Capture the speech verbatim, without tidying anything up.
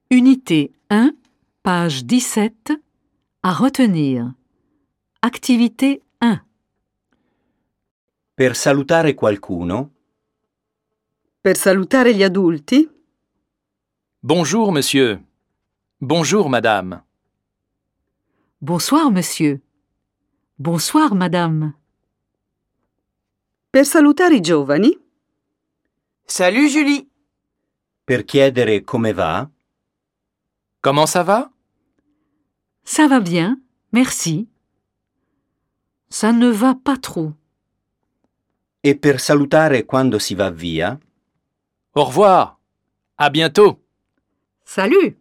Unité un, page dix-sept, à retenir. Activité un. Per salutare qualcuno. Per salutare gli adulti. Bonjour, monsieur. Bonjour, madame. Bonsoir, monsieur. Bonsoir, madame. Per salutare i giovani. Salut Julie. Per chiedere come va. Comment ça va? Ça va bien, merci. Ça ne va pas trop. E per salutare quando si va via. Au revoir. À bientôt. Salut!